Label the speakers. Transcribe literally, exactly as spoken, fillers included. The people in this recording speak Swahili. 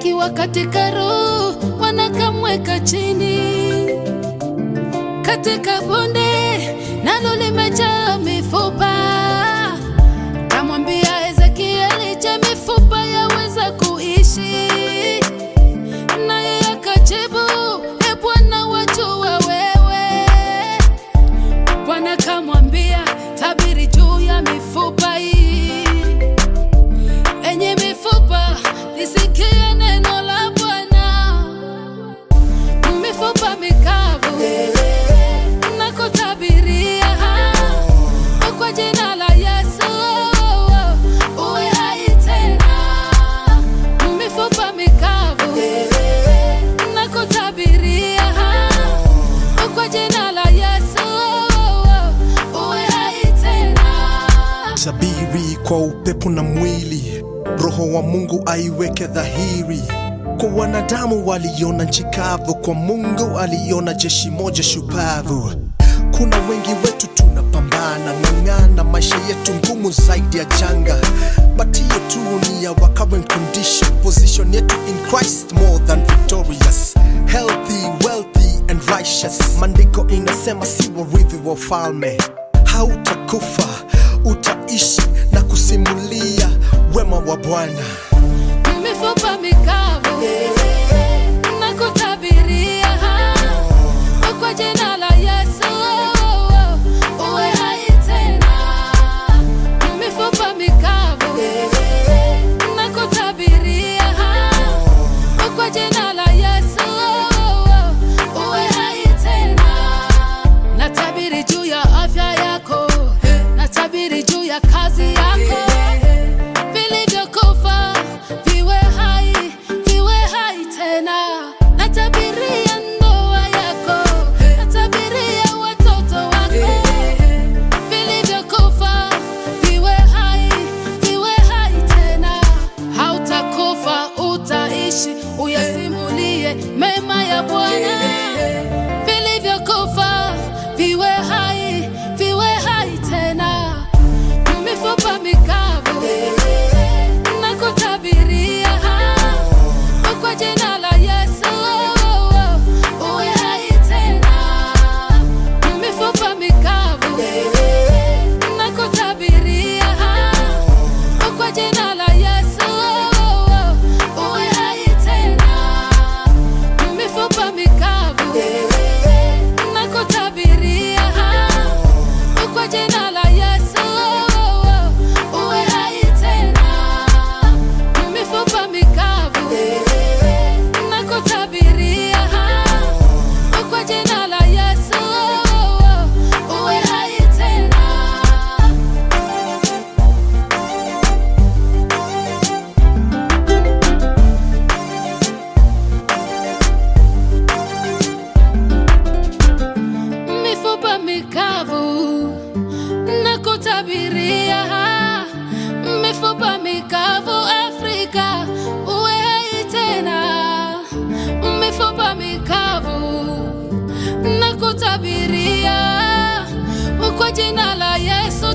Speaker 1: akiwa katika roho wanakamweka chini, katika bonde nalo limejaa mifupa. Kamwambia Ezekieli, je, mifupa yaweza kuishi? Naye akajibu, e Bwana, wajua wewe. Bwana kamwambia, tabiri juu ya mifupa hii. Enyi mifupa, lisikie neno la Bwana. Mifupa mikavu nakutabiria kwa jina la Yesu, uwe hai tena. Mifupa mikavu nakutabiria kwa jina la Yesu, uwe hai tena.
Speaker 2: Tabiri kwa upepo na mwili, Roho wa Mungu aiweke dhahiri. Kwa wanadamu waliona nchi kavu, kwa Mungu aliona jeshi moja shupavu. Kuna wengi wetu tunapambana, ng'ang'ana, maisha yetu ngumu zaidi ya janga. But hiyo tu ni our current condition, position yetu in Christ more than victorious. Healthy, wealthy and righteous. Maandiko inasema si warithi wa ufalme. Hautakufa, utaishi na kusimulia wema wa Bwana.
Speaker 1: Mifupa mikavu nakutabiria kwa jina la Yesu, uwe hai tena. Mifupa mikavu nakutabiria kwa jina la Yesu, uwe hai tena. Natabiri juu ya afya yako, natabiri juu ya kazi yako. Vilivyokufa viwe hai, viwe hai tena. Natabiria ndoa yako, natabiria watoto wako. Vilivyokufa viwe hai, viwe hai tena. Hautakufa, utaishi, uyasimulie mema ya Bwana. Vilivyokufa viwe hai, viwe hai tena. Mifupa mikavu nakutabiria kwa jina la Yesu, uwe hai tena. Mifupa mikavu nakutabiria kwa jina la Yesu, uwe hai tena. Mifupa mikavu nakutabiria kwa jina la Yesu, uwe hai tena. Mifupa mikavu nakutabiria kwa jina la Yesu, uwe hai tena. Mifupa mikavu nakutabiria, mifupa mikavu Afrika, uwe hai tena. Mifupa mikavu nakutabiria kwa jina la Yesu,